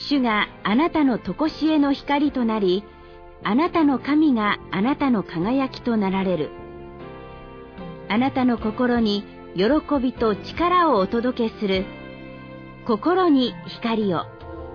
主があなたの常しえの光となり、あなたの神があなたの輝きとなられる。あなたの心に喜びと力をお届けする。心に光を。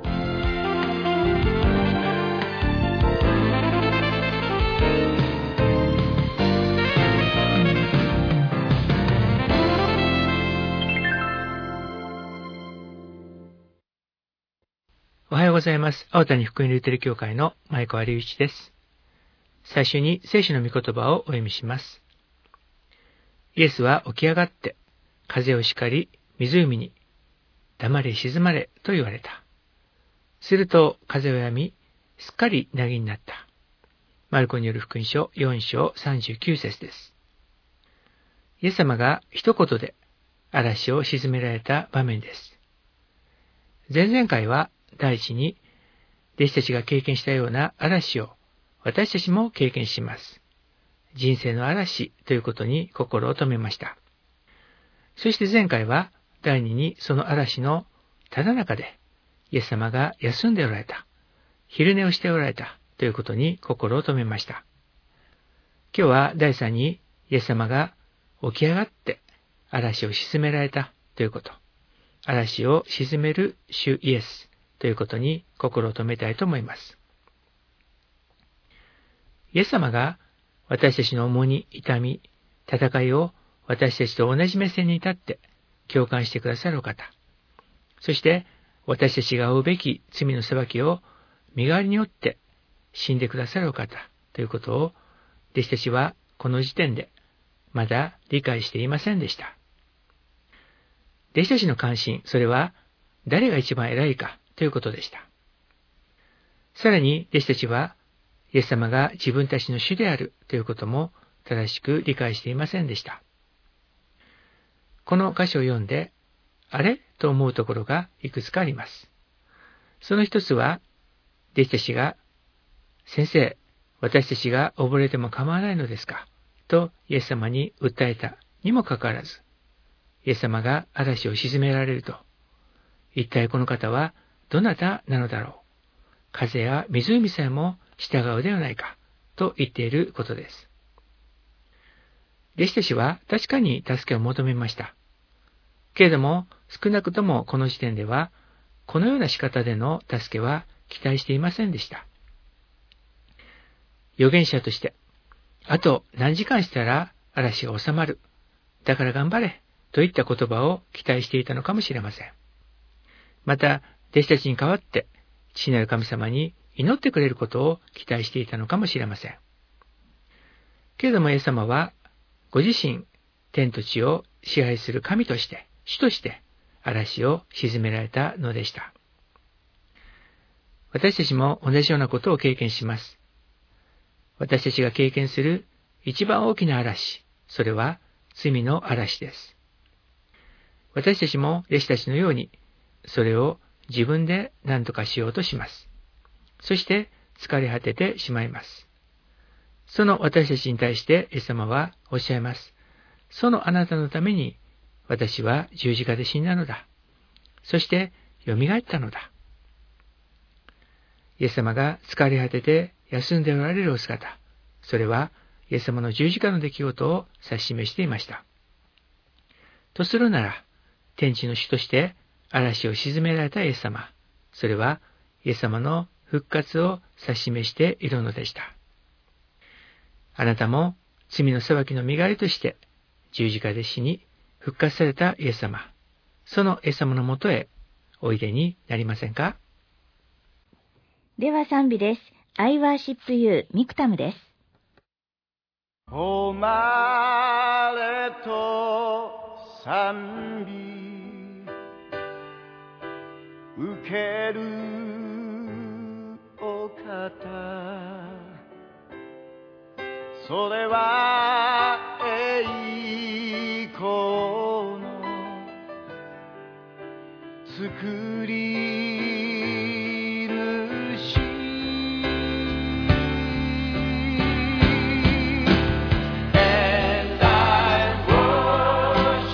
おはようございます。青谷福音ルーテル教会の前川隆一です。最初に聖書の御言葉をお読みします。イエスは起き上がって、風を叱り、湖に、黙れ静まれと言われた。すると風は止み、すっかり凪になった。マルコによる福音書4章39節です。イエス様が一言で嵐を鎮められた場面です。前々回は第一に、弟子たちが経験したような嵐を私たちも経験します。人生の嵐ということに心を留めました。そして前回は第二にその嵐のただ中でイエス様が休んでおられた、昼寝をしておられたということに心を留めました。今日は第三にイエス様が起き上がって嵐を鎮められたということ、嵐を鎮める主イエスということに心を留めたいと思います。イエス様が私たちの重荷、痛み、戦いを私たちと同じ目線に立って共感してくださるお方。そして私たちが負うべき罪の裁きを身代わりによって死んでくださるお方ということを弟子たちはこの時点でまだ理解していませんでした。弟子たちの関心、それは誰が一番偉いかということでした。さらに弟子たちはイエス様が自分たちの主であるということも正しく理解していませんでした。この箇所を読んで、あれと思うところがいくつかあります。その一つは、弟子たちが、先生、私たちが溺れても構わないのですかとイエス様に訴えたにもかかわらず、イエス様が嵐を鎮められると、一体この方はどなたなのだろう。風や湖さえも従うではないかと言っていることです。弟子たちは確かに助けを求めました。けれども少なくともこの時点ではこのような仕方での助けは期待していませんでした。預言者として、あと何時間したら嵐が収まる。だから頑張れといった言葉を期待していたのかもしれません。また弟子たちに代わって父なる神様に祈ってくれることを期待していたのかもしれません。けれどもイエス様はご自身天と地を支配する神として、主として嵐を鎮められたのでした。私たちも同じようなことを経験します。私たちが経験する一番大きな嵐、それは罪の嵐です。私たちも弟子たちのようにそれを自分で何とかしようとします。そして疲れ果ててしまいます。その私たちに対してイエス様はおっしゃいます。そのあなたのために私は十字架で死んだのだ。そして蘇ったのだ。イエス様が疲れ果てて休んでおられるお姿、それはイエス様の十字架の出来事を指し示していました。とするなら、天地の主として嵐を鎮められたイエス様、それはイエス様の復活を指し示しているのでした。あなたも罪の裁きの身代わりとして十字架で死に復活されたイエス様、そのイエス様のもとへおいでになりませんか？ では賛美です。I worship you ミクタムです。 誉れと賛美受けるお方、それは栄光の作り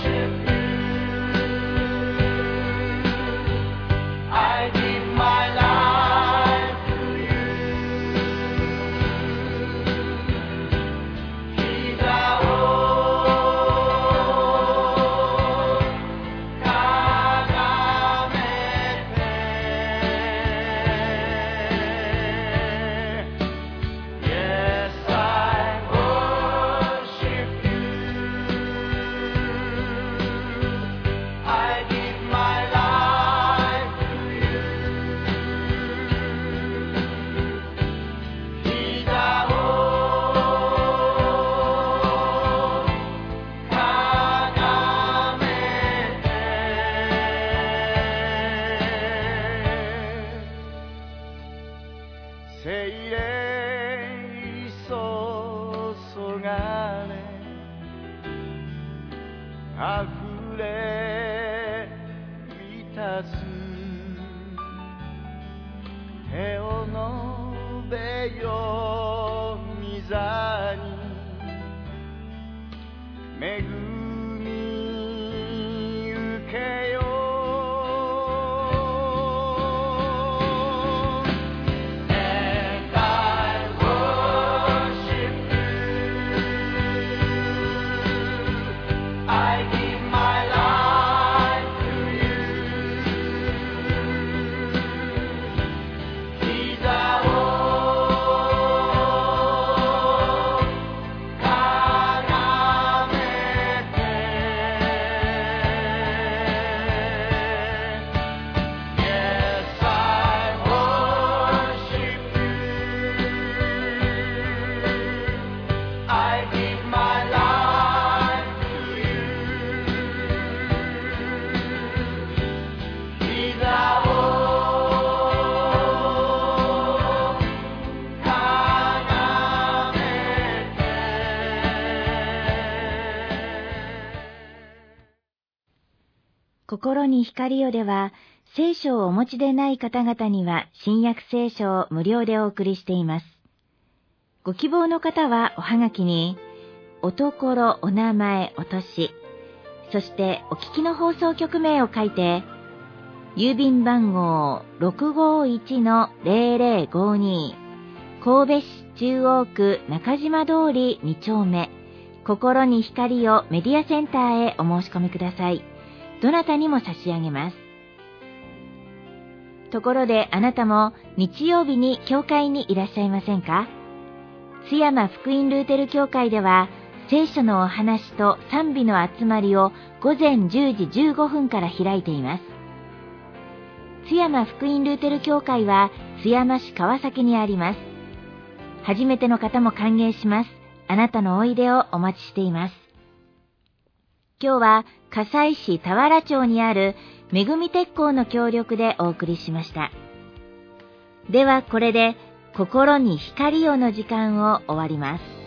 主。I give my life. 精霊注がれ溢れ満たす手を述べよ御座に恵み受けよ心に光よでは、聖書をお持ちでない方々には新約聖書を無料でお送りしています。ご希望の方はおはがきに、おところ、お名前、お年、そしてお聞きの放送局名を書いて、郵便番号 651-0052 神戸市中央区中島通り2丁目、心に光よメディアセンターへお申し込みください。どなたにも差し上げます。ところであなたも日曜日に教会にいらっしゃいませんか？津山福音ルーテル教会では聖書のお話と賛美の集まりを午前10時15分から開いています。津山福音ルーテル教会は津山市川崎にあります。初めての方も歓迎します。あなたのおいでをお待ちしています。今日は加西市田原町にあるめぐみ鉄工の協力でお送りしました。ではこれで心に光をの時間を終わります。